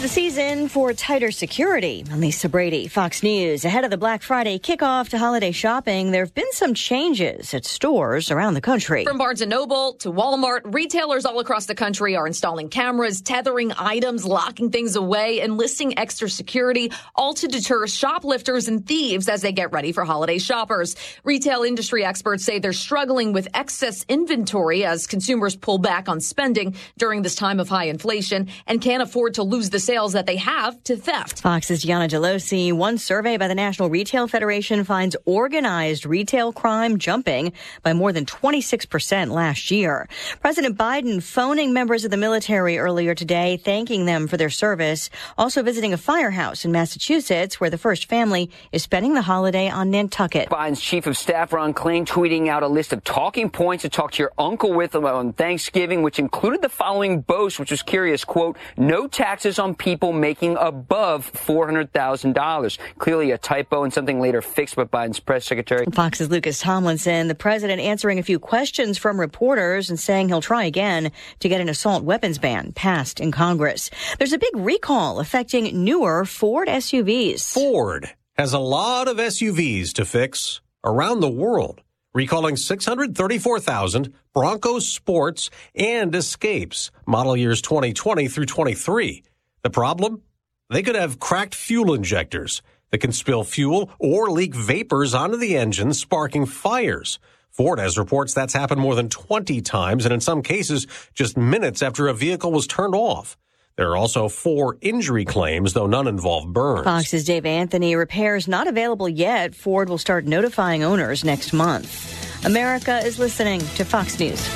the season for tighter security. I'm Lisa Brady, Fox News. Ahead of the Black Friday kickoff to holiday shopping, there have been some changes at stores around the country. From Barnes & Noble to Walmart, retailers all across the country are installing cameras, tethering items, locking things away, and listing extra security, all to deter shoplifters and thieves as they get ready for holiday shoppers. Retail industry experts say they're struggling with excess inventory as consumers pull back on spending during this time of high inflation and can't afford to lose the sales that they have to theft. Fox's Gianna Gelosi. One survey by the National Retail Federation finds organized retail crime jumping by more than 26% last year. President Biden phoning members of the military earlier today, thanking them for their service. Also visiting a firehouse in Massachusetts where the first family is spending the holiday on Nantucket. Biden's chief of staff, Ron Klain, tweeting out a list of talking points to talk to your uncle with on Thanksgiving, which included the following boast, which was curious, quote, no taxes on people making above $400,000. Clearly a typo and something later fixed by Biden's press secretary. Fox's Lucas Tomlinson, the president answering a few questions from reporters and saying he'll try again to get an assault weapons ban passed in Congress. There's a big recall affecting newer Ford SUVs. Ford has a lot of SUVs to fix around the world, recalling 634,000 Bronco Sports and Escapes, model years 2020 through 23. The problem? They could have cracked fuel injectors that can spill fuel or leak vapors onto the engine, sparking fires. Ford has reports that's happened more than 20 times, and in some cases, just minutes after a vehicle was turned off. There are also 4 injury claims, though none involve burns. Fox's Dave Anthony. Repairs not available yet. Ford will start notifying owners next month. America is listening to Fox News.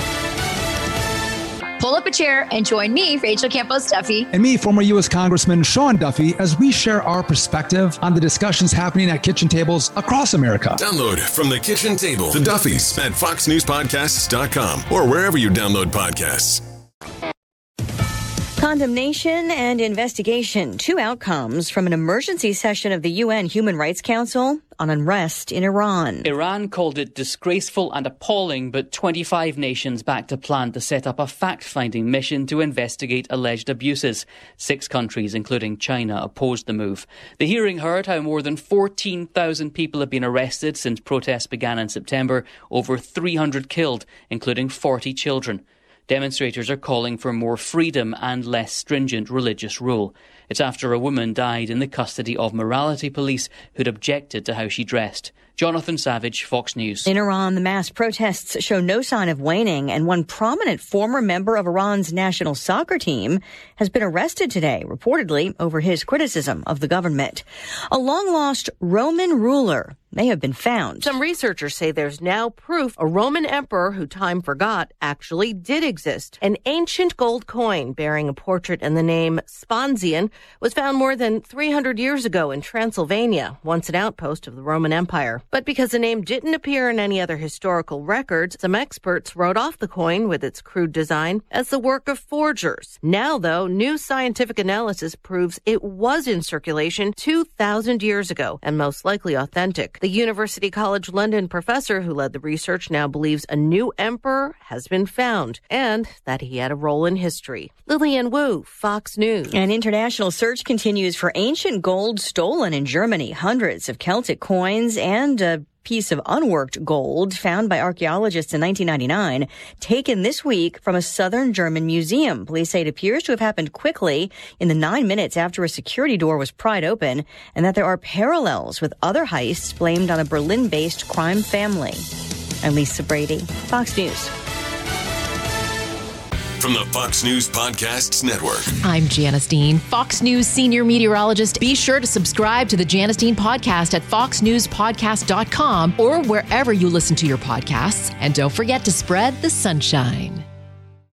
Pull up a chair and join me, Rachel Campos Duffy. And me, former U.S. Congressman Sean Duffy, as we share our perspective on the discussions happening at kitchen tables across America. Download From the Kitchen Table, The Duffys at foxnewspodcasts.com or wherever you download podcasts. Condemnation and investigation, 2 outcomes from an emergency session of the UN Human Rights Council on unrest in Iran. Iran called it disgraceful and appalling, but 25 nations backed a plan to set up a fact-finding mission to investigate alleged abuses. 6 countries, including China, opposed the move. The hearing heard how more than 14,000 people have been arrested since protests began in September, over 300 killed, including 40 children. Demonstrators are calling for more freedom and less stringent religious rule. It's after a woman died in the custody of morality police who'd objected to how she dressed. Jonathan Savage, Fox News. In Iran, the mass protests show no sign of waning, and one prominent former member of Iran's national soccer team has been arrested today, reportedly over his criticism of the government. A long-lost Roman ruler may have been found. Some researchers say there's now proof a Roman emperor who time forgot actually did exist. An ancient gold coin bearing a portrait and the name Sponsian was found more than 300 years ago in Transylvania, once an outpost of the Roman Empire. But because the name didn't appear in any other historical records, some experts wrote off the coin with its crude design as the work of forgers. Now, though, new scientific analysis proves it was in circulation 2,000 years ago and most likely authentic. The University College London professor who led the research now believes a new emperor has been found and that he had a role in history. Lillian Wu, Fox News. An international search continues for ancient gold stolen in Germany. Hundreds of Celtic coins and a piece of unworked gold found by archaeologists in 1999, taken this week from a southern German museum. Police say it appears to have happened quickly in the 9 minutes after a security door was pried open, and that there are parallels with other heists blamed on a Berlin-based crime family. I'm Lisa Brady, Fox News. From the Fox News Podcasts Network. I'm Janice Dean, Fox News senior meteorologist. Be sure to subscribe to the Janice Dean podcast at foxnewspodcast.com or wherever you listen to your podcasts. And don't forget to spread the sunshine.